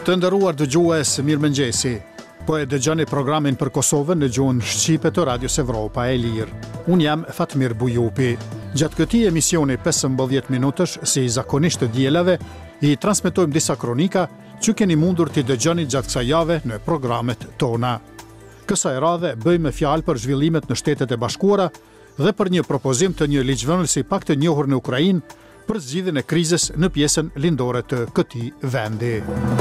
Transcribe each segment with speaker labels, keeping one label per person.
Speaker 1: Të nderuar dëgjues, mirëmëngjesi. Po e dëgjoni programin për Kosovën në gjuhën shqipe të Radios Evropa e Lirë. Unë jam Fatmir Bujupi. Gjatë këtij emisioni 15 minutësh, si zakonisht të dielave, I transmetojmë disa kronika që keni mundur t'i dëgjoni gjatë kësaj jave në programet tona. Kësaj radhe bëjmë fjalë për zhvillimet në Shtetet e Bashkuara dhe për një propozim të një ligjvënësi pak të njohur në Ukrainë për zgjidhjen e krizës në pjesën lindore të këtij vendi.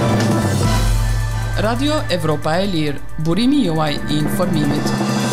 Speaker 2: Radio Evropa e Lirë, burimi juaj I informimit.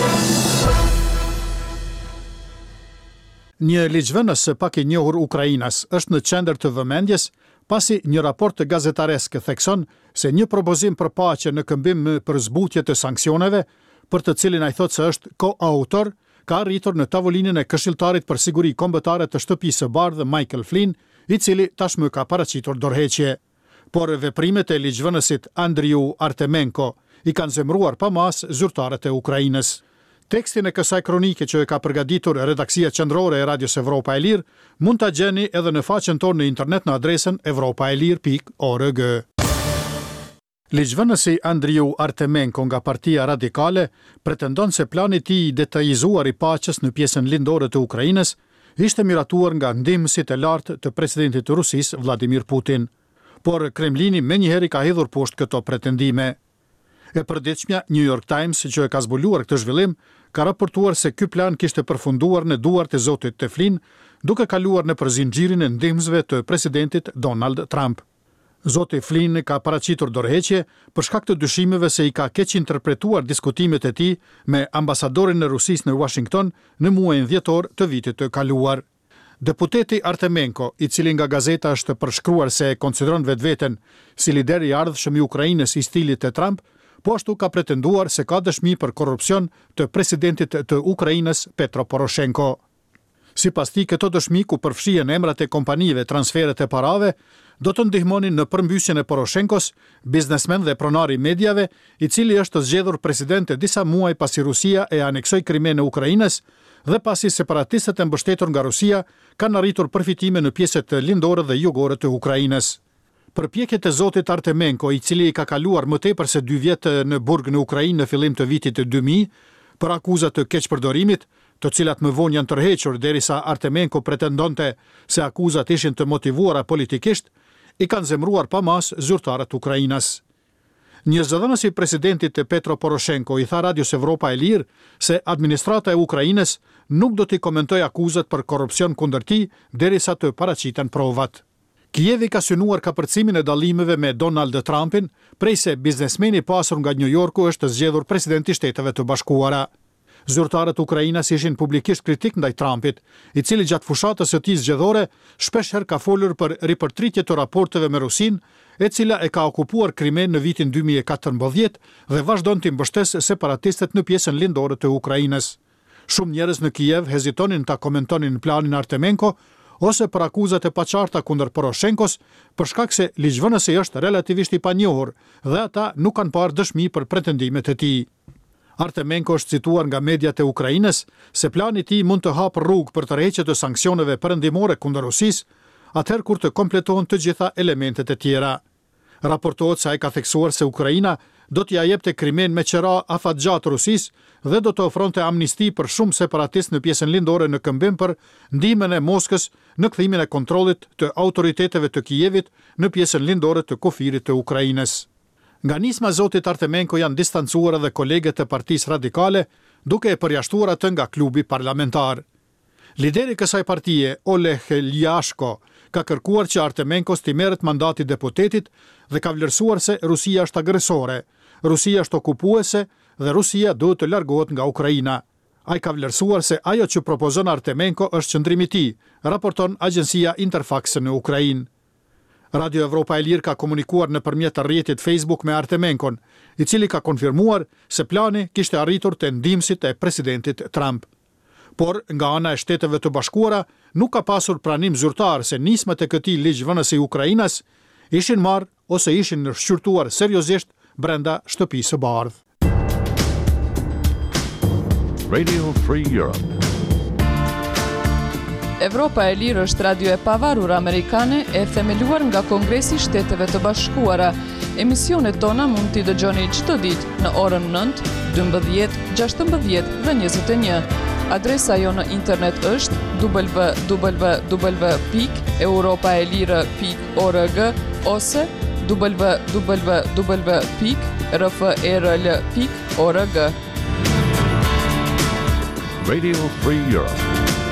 Speaker 1: Një ligjvënës pak I njohur Ukrainas është në qendër të vëmendjes pasi një raport të gazetaresk thekson se një propozim për paqe në këmbim për zbutje të sanksioneve, për të cilin ai thotë se është koautor, ka arritur në tavolinën e Këshilltarit për Siguri Kombëtare të Shtëpisë së Bardhë Michael Flynn, I cili tashmë ka paraqitur dorëheqje. Por veprimet e ligjvënësit Andriu Artemenko I kanë zemruar pa mas zyrtarët e Ukrainës. Tekstin e kësaj kronike që e ka përgatitur redaksia qendrore e Radios Evropa e Lirë mund ta gjeni edhe në faqen tonë në internet në adresën evropaelir.org. Ligjvënësi Andriu Artemenko nga Partia Radikale pretendon se plani I tij I detajzuar I paqes në pjesën lindore të Ukrainës ishte miratuar nga ndihmësit e lartë të presidentit të Rusisë Vladimir Putin. Por Kremlini menjëherë ka hedhur poshtë këto pretendime. E përditshmja New York Times, që e ka zbuluar këtë zhvillim, ka raportuar se ky plan kishte përfunduar në duart e zotit Flynn, duke kaluar në zinxhirin e ndihmësve të presidentit Donald Trump. Zoti Flynn ka paraqitur dorëheqje për shkak të dyshimeve se I ka keq interpretuar diskutimet e tij me ambasadorin e Rusisë në Washington në muajin dhjetor të vitit të kaluar. Deputeti Artemenko, I cili nga gazeta është përshkruar se konsideron vetveten si lider I ardhshëm I Ukrainës I stilit të Trump, po ashtu ka pretenduar se ka dëshmi për korrupsion të presidentit të Ukrainës Petro Poroshenko. Sipas tij, këto dëshmi ku përfshihen emrat e kompanive, transferet e parave, do të ndihmonin në përmbysjen e Poroshenkos, biznesmen dhe pronar I mediave, I cili është zgjedhur president disa muaj pasi Rusia e aneksoi Krimen e Ukrainës dhe pasi separatistët e mbështetur nga Rusia kanë arritur përfitime në pjesët lindore dhe jugore të Ukrainës. Përpjekjet e zotit Artemenko, I cili ka kaluar më tepër se 2 vjet në burg në Ukrainë në fillim të vitit 2000, për akuzat të keqpërdorimit, të cilat më vonë janë tërhequr derisa Artemenko pretendonte se akuzat ishin të motivuara politikisht, I kanë zemruar pa mas zyrtarët Ukrainas. Një zëdhënës I presidentit Petro Poroshenko I tha Radios Evropa e Lirë se administrata e Ukrainës nuk do t'i komentoj akuzat për korrupsion kundër tij derisa të paraqiten provat. Kijevi ka synuar kapërcimin e dallimeve me Donald Trumpin, prej se biznesmeni pasur nga New Yorku është zgjedhur presidenti I Shteteve të Bashkuara. Zyrtarët Ukrainas ishin publikisht kritik ndaj Trumpit, I cili gjatë fushatës së tij zgjedhore shpeshherë ka folur për ripërtritje të raporteve me Rusinë, e cila e ka okupuar Krimen në vitin 2014 dhe vazhdon të mbështesë separatistët në pjesën lindore të Ukrainës. Shumë njerëz në Kijev hezitonin ta komentonin planin Artemenko ose për akuzat e paqarta kundër Poroshenkos, për shkak se ligjvënësi është relativisht I panjohur dhe ata nuk kanë parë dëshmi për pretendimet e tij. Artemenko është cituar nga mediat e Ukrainës se plani I tij mund të hapë rrugë për tërheqje të sanksioneve perëndimore kundër Rusisë, atëherë kur të kompletohen të gjitha elementet e tjera. Raportohet se ai ka theksuar se Ukraina do t'ia jepte Krimen me qera afatgjatë Rusisë dhe do të ofronte amnisti për shumë separatistë në pjesën lindore në këmbim për ndihmën e Moskës në kthimin e kontrollit të autoriteteve të Kijevit në pjesën lindore të kufirit të Ukrainës. Nga nisma zotit Artemenko janë distancuar edhe kolegët e Partisë Radikale, duke e përjashtuar atë nga klubi parlamentar. Lideri I kësaj partie, Oleg Lyashko, ka kërkuar që Artemenkos t'i merret mandati deputetit dhe ka vlerësuar se Rusia është agresore, Rusia është okupuese dhe Rusia duhet të largohet nga Ukraina. Ai ka vlerësuar se ajo që propozon Artemenko është qëndrimi I tij, raporton agjencia Interfax në Ukrainë. Radio Evropa e Lirë ka komunikuar nëpërmjet rrjetit Facebook me Artemenkon, I cili ka konfirmuar se plani kishte arritur te ndihmësit e presidentit Trump. Por nga ana e Shteteve të Bashkuara nuk ka pasur pranim zyrtar se nismat e këtij ligjvënësi I Ukrainës ishin marrë ose ishin shqyrtuar seriozisht brenda Shtëpisë së Bardhë.
Speaker 3: Radio Free Europe.
Speaker 2: Evropa e Lirë është radio e pavarur amerikane e themeluar nga Kongresi I Shteteve të Bashkuara. Emisionet tona mund t'i dëgjoni çdo ditë në orën 9, 12, 16 dhe 21. Adresa jo në internet është www.europaelire.org ose www.rfrl.org.
Speaker 3: Radio Free Europe.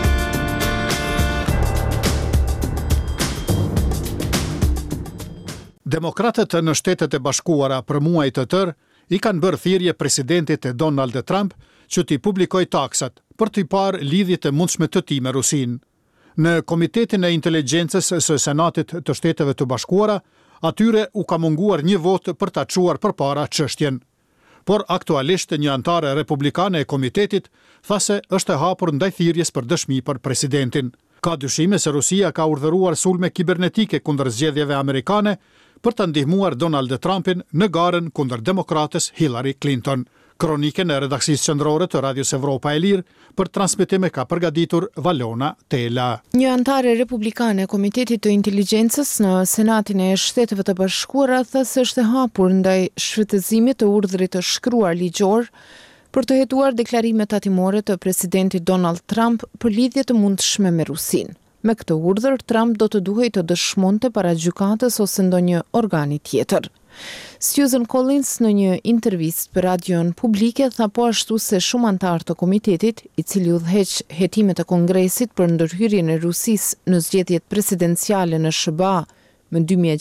Speaker 1: Demokratët në Shtetet e Bashkuara për muaj të tërë i kanë bërë thirrje presidentit Donald Trump që t'i publikojë taksat për t'i parë lidhjet e mundshme të tij me Rusinë. Në Komitetin e Inteligjencës së Senatit të Shteteve të Bashkuara, atyre u ka munguar një votë për ta çuar përpara çështjen. Por aktualisht një antare republikane e komitetit tha se është e hapur ndaj thirrjes për dëshmi për presidentin. Ka dyshime se Rusia ka urdhëruar sulme kibernetike kundër zgjedhjeve amerikane për të ndihmuar Donald Trumpin në garën kundër demokratës Hillary Clinton. Kronikën e redaksisë qendrore të Radios Evropa e Lirë për transmetim e ka përgatitur Valona Tela.
Speaker 4: Një antare republikane e Komitetit të Inteligjencës në Senatin e Shteteve të Bashkuara tha se është e hapur ndaj shfrytëzimit të urdhrit të shkruar ligjor për të hetuar deklarime tatimore të presidentit Donald Trump për lidhje të mundshme me Rusinë. Me këtë urdhër, Trump do të duhej të dëshmonte para gjykatës ose ndonjë organi tjetër. Susan Collins në një intervistë për radion publike tha po ashtu se shumë antarë të komitetit, i cili udhëheq hetimet e Kongresit për ndërhyrjen e Rusisë në zgjedhjet presidenciale në SBA më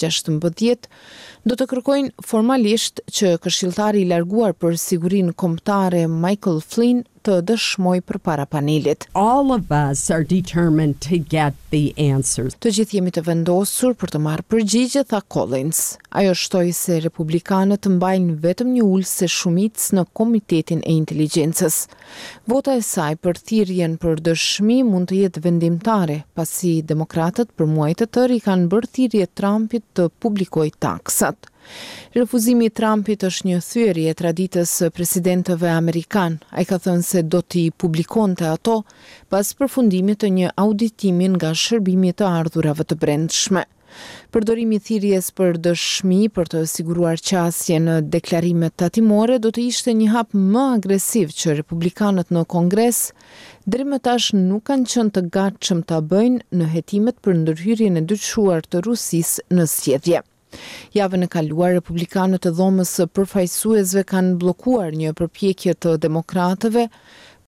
Speaker 4: 2016, do të kërkojnë formalisht që këshilltari i larguar për sigurinë kombëtare Michael Flynn të dëshmoj përpara panelit.
Speaker 5: All of us are determined to get the answers.
Speaker 4: Të gjithë jemi të vendosur për të marrë përgjigje, tha Collins. Ajo shtoi se republikanët mbajnë vetëm një ulse shumicë në Komitetin e Inteligjencës. Vota e saj për thirrjen për dëshmi mund të jetë vendimtare, pasi demokratët për muaj të tërë i kanë bërë thirrje Trumpit të publikojë taksat. Refuzimi i Trumpit është një thyerje e traditës së presidentëve amerikan. Ai ka thënë se do t'i publikonte ato pas përfundimit të një auditimi nga shërbimi të ardhurave të brendshme. Përdorimi i thirrjes për dëshmi për të siguruar qasje në deklarimet tatimore do të ishte një hap më agresiv që republikanët në Kongres deri më tash nuk kanë qenë të gatshëm ta bëjnë në hetimet për ndërhyrjen e dyshuar të Rusisë në zgjedhje. Javën e kaluar, republikanët e dhomës së përfaqësuesve kanë bllokuar një përpjekje të demokratëve